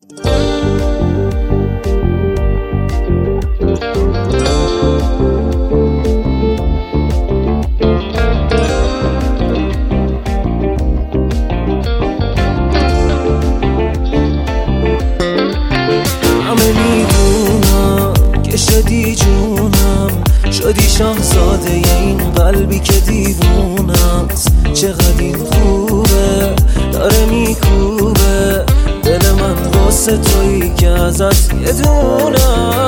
شدی جونم، شدی شاهزاده این قلبی که دیوونه است. چقدر این خوبه داره میکوبه دل من واسه تویی که ازت یه دونه.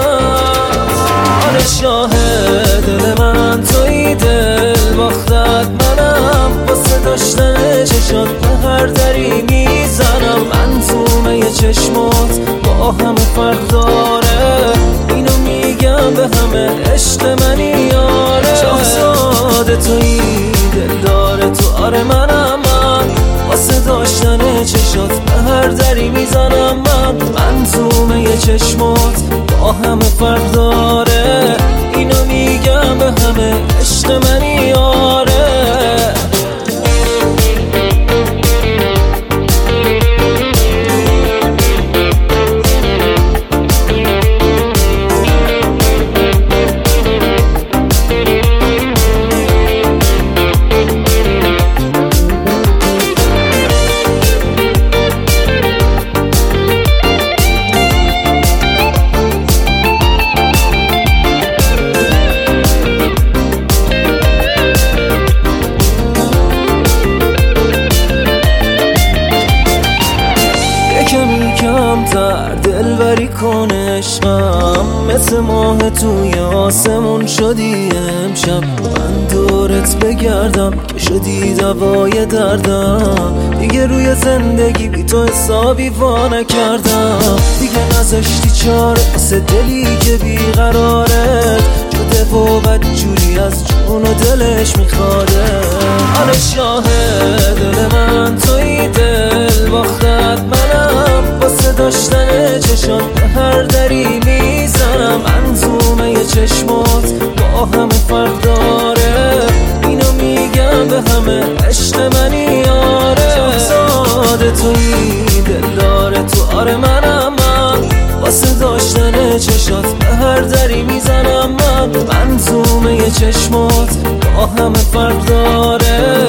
آره شاهد دل من تویی، دل باختت منم، واسه داشتن چشات به هر دری میزنم. منظومه چشمات با همه فرق داره، اینو میگم به همه عشق منی یاره. شاهزاده تویی دل داره تو، آره منم من، واسه داشتن چشات به هر دری میزنم. من منظومه چشمات با همه فرق داره، اینو میگم به همه عشق منی یاره. کمتر دلبری کن عشقم، مثل ماه توی آسمون شدی امشب. من دورت بگردم که شدی دوای دردم، دیگه روی زندگی بی تو حسابی وا نکردم. دیگه نذاشتی چاره واسه دلی که بیقرارت شده و بدجوری از جون و دلش میخواده. آره شاهد دل من تویی، دل باختت منم، واسه داشتن چشات به هر دری میزنم. منظومه چشمات با همه فرق داره، اینو میگم به همه عشق منی یاره. شاهزاده تویی دل داره تو، آره منم من، واسه داشتن چشات به هر دری میزنم. من منظومه چشمات با همه فرق داره،